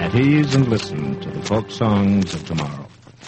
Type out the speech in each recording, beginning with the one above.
at ease and listen to the folk songs of tomorrow.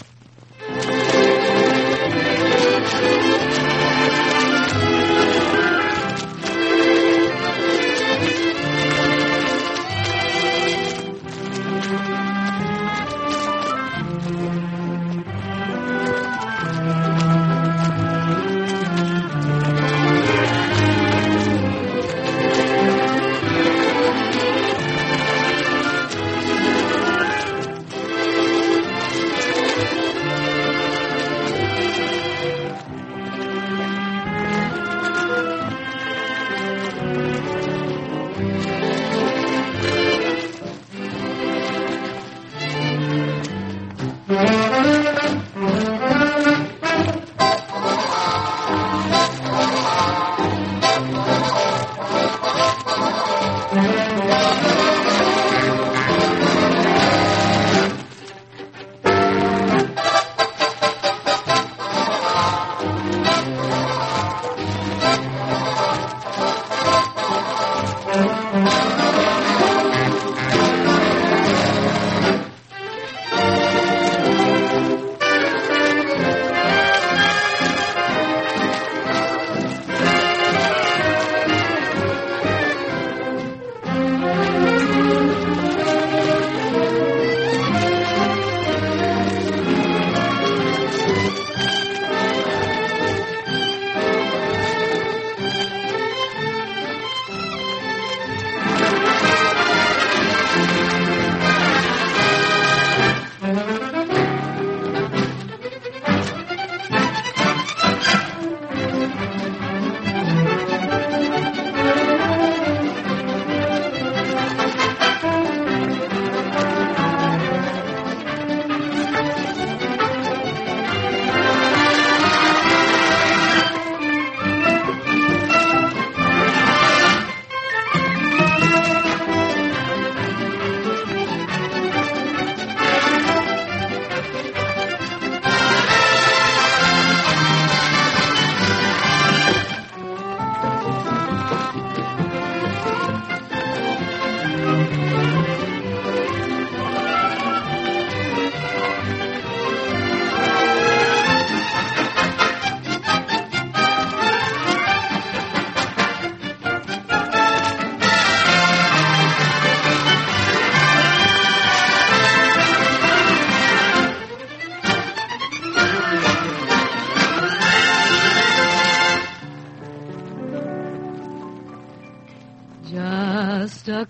Just a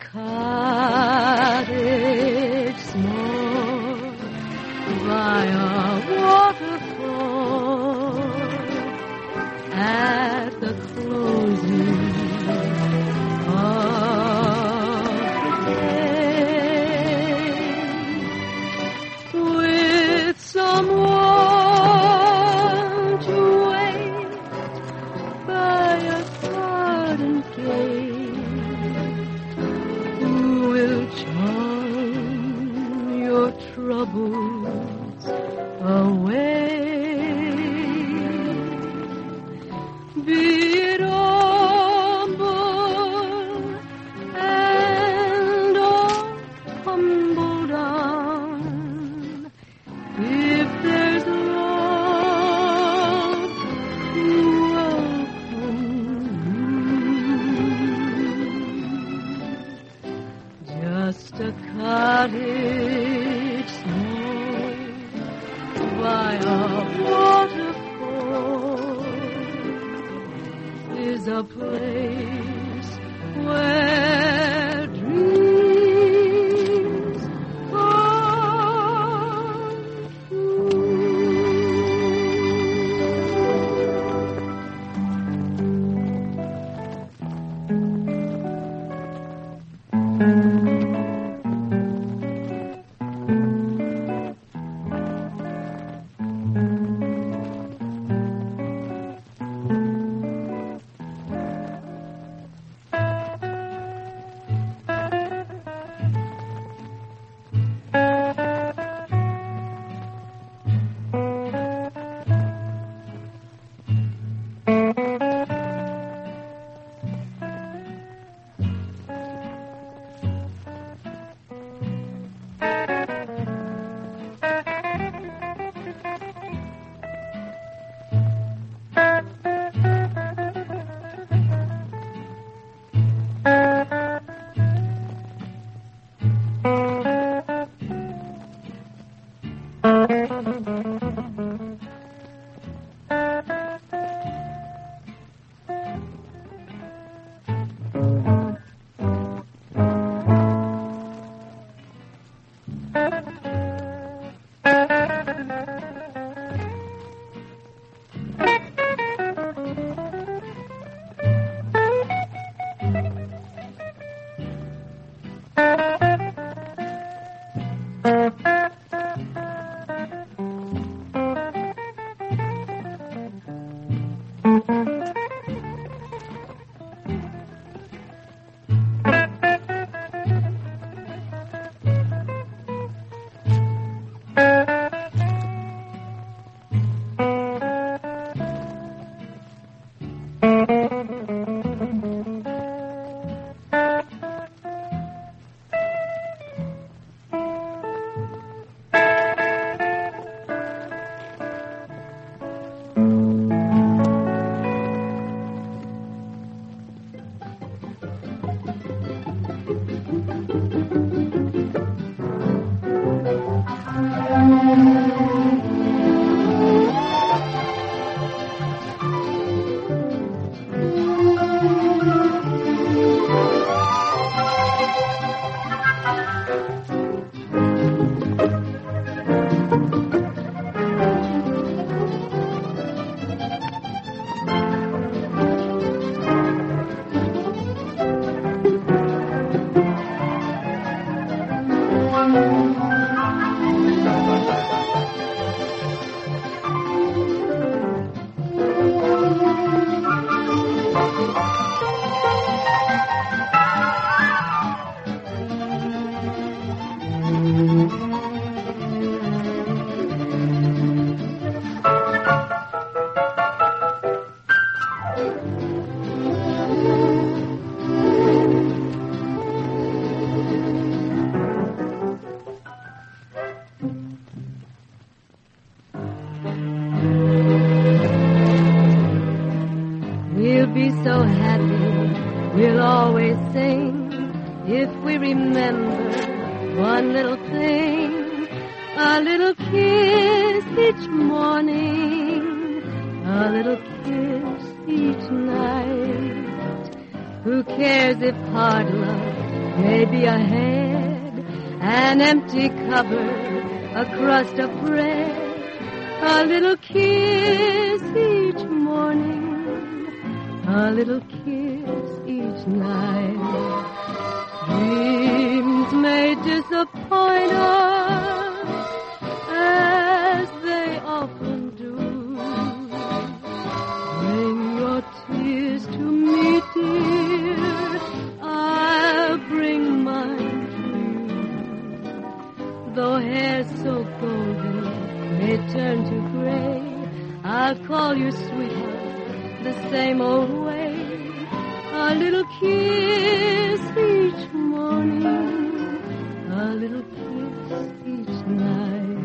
cottage small by a waterfall at the closing of the day, with someone to wait by a garden gate. Troubles away, be it humble and all tumble down. If there's love to welcome you, just a cottage by a waterfall is a place where dreams come We'll be so happy, we'll always sing, if we remember one little thing. A little kiss each morning, a little kiss each night. Who cares if hard love may be ahead, an empty cupboard, a crust of bread. A little kiss each morning, a little kiss each night. Dreams may disappoint us, as they often do. Bring your tears to me, dear, I'll bring mine too. Though hair's so golden may turn to gray, I'll call you sweetheart the same old way. A little kiss each morning, a little kiss each night.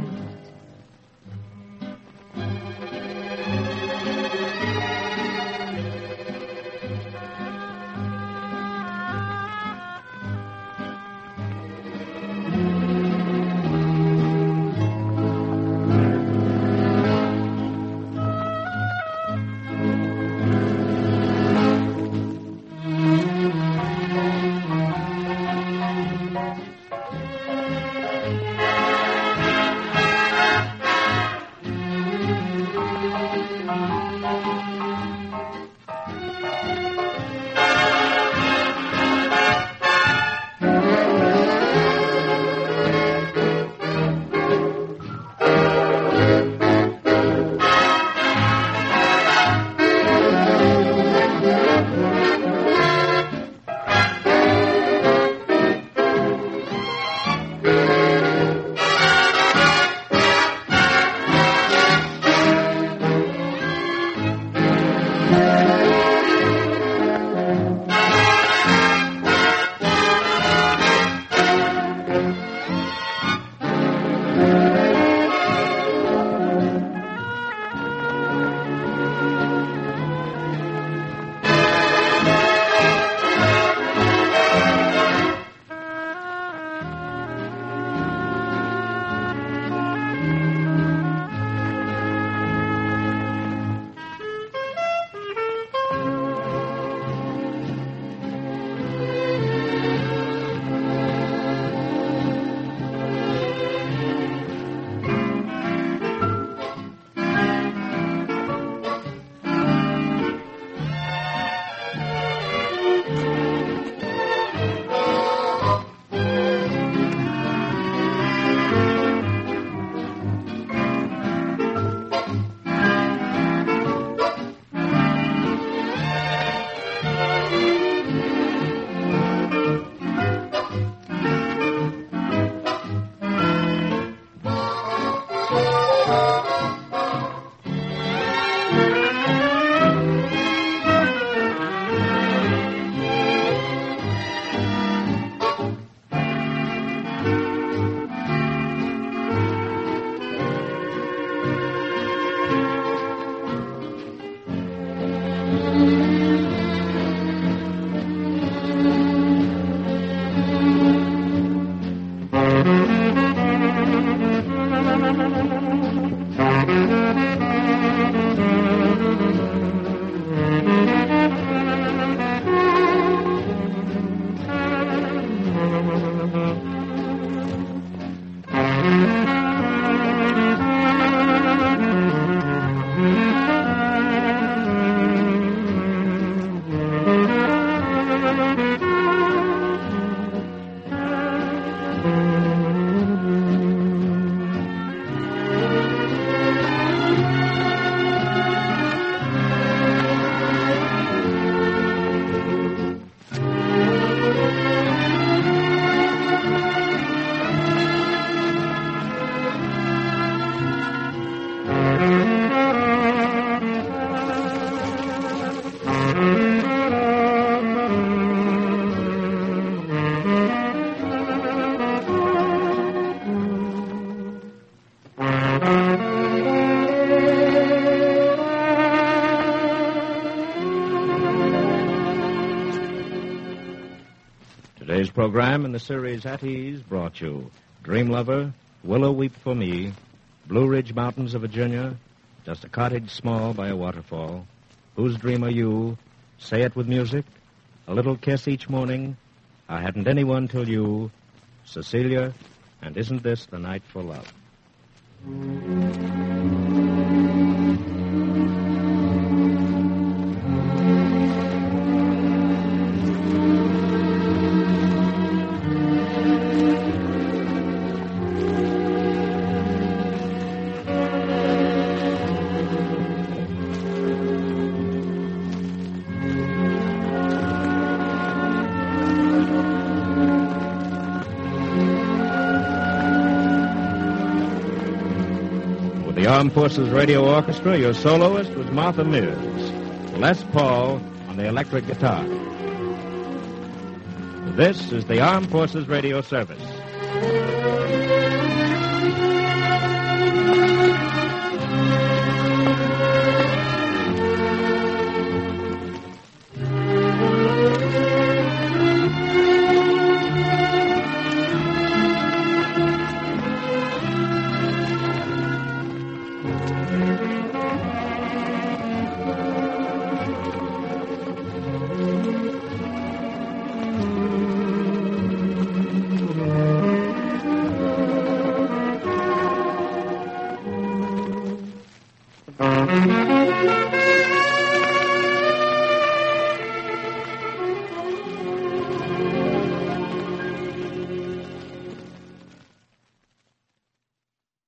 Today's program in the series At Ease brought you Dream Lover, Willow Weep for Me, Blue Ridge Mountains of Virginia, Just a Cottage Small by a Waterfall, Whose Dream Are You, Say It With Music, A Little Kiss Each Morning, I Hadn't Anyone Till You, Cecilia, and Isn't This the Night for Love? The Armed Forces Radio Orchestra, your soloist was Martha Mears, Les Paul on the electric guitar. This is the Armed Forces Radio Service.